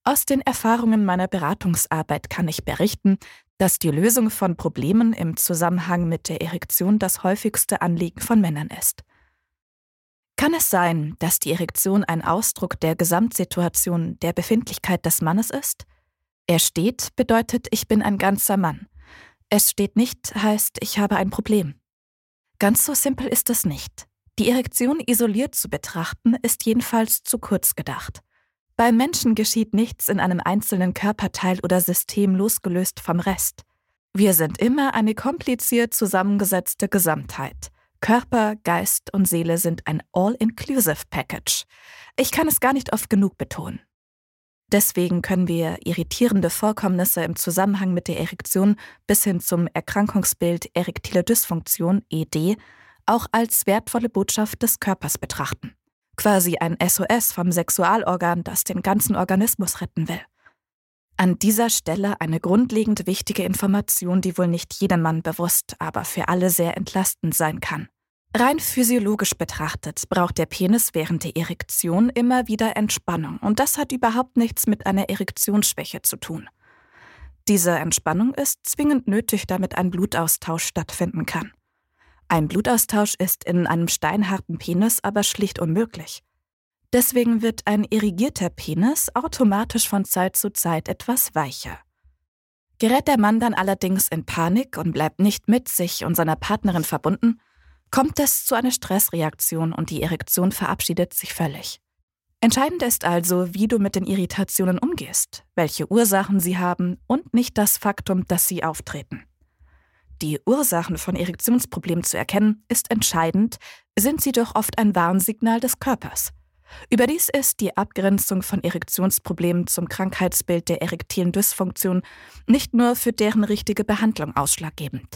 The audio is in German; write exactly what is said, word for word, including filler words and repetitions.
Aus den Erfahrungen meiner Beratungsarbeit kann ich berichten, dass die Lösung von Problemen im Zusammenhang mit der Erektion das häufigste Anliegen von Männern ist. Kann es sein, dass die Erektion ein Ausdruck der Gesamtsituation der Befindlichkeit des Mannes ist? Er steht bedeutet, ich bin ein ganzer Mann. Es steht nicht heißt, ich habe ein Problem. Ganz so simpel ist es nicht. Die Erektion isoliert zu betrachten, ist jedenfalls zu kurz gedacht. Beim Menschen geschieht nichts in einem einzelnen Körperteil oder System losgelöst vom Rest. Wir sind immer eine kompliziert zusammengesetzte Gesamtheit. Körper, Geist und Seele sind ein All-Inclusive-Package. Ich kann es gar nicht oft genug betonen. Deswegen können wir irritierende Vorkommnisse im Zusammenhang mit der Erektion bis hin zum Erkrankungsbild erektile Dysfunktion (E D) auch als wertvolle Botschaft des Körpers betrachten. Quasi ein S O S vom Sexualorgan, das den ganzen Organismus retten will. An dieser Stelle eine grundlegend wichtige Information, die wohl nicht jedermann bewusst, aber für alle sehr entlastend sein kann. Rein physiologisch betrachtet braucht der Penis während der Erektion immer wieder Entspannung und das hat überhaupt nichts mit einer Erektionsschwäche zu tun. Diese Entspannung ist zwingend nötig, damit ein Blutaustausch stattfinden kann. Ein Blutaustausch ist in einem steinharten Penis aber schlicht unmöglich. Deswegen wird ein irrigierter Penis automatisch von Zeit zu Zeit etwas weicher. Gerät der Mann dann allerdings in Panik und bleibt nicht mit sich und seiner Partnerin verbunden, kommt es zu einer Stressreaktion und die Erektion verabschiedet sich völlig. Entscheidend ist also, wie du mit den Irritationen umgehst, welche Ursachen sie haben und nicht das Faktum, dass sie auftreten. Die Ursachen von Erektionsproblemen zu erkennen, ist entscheidend, sind sie doch oft ein Warnsignal des Körpers. Überdies ist die Abgrenzung von Erektionsproblemen zum Krankheitsbild der erektilen Dysfunktion nicht nur für deren richtige Behandlung ausschlaggebend.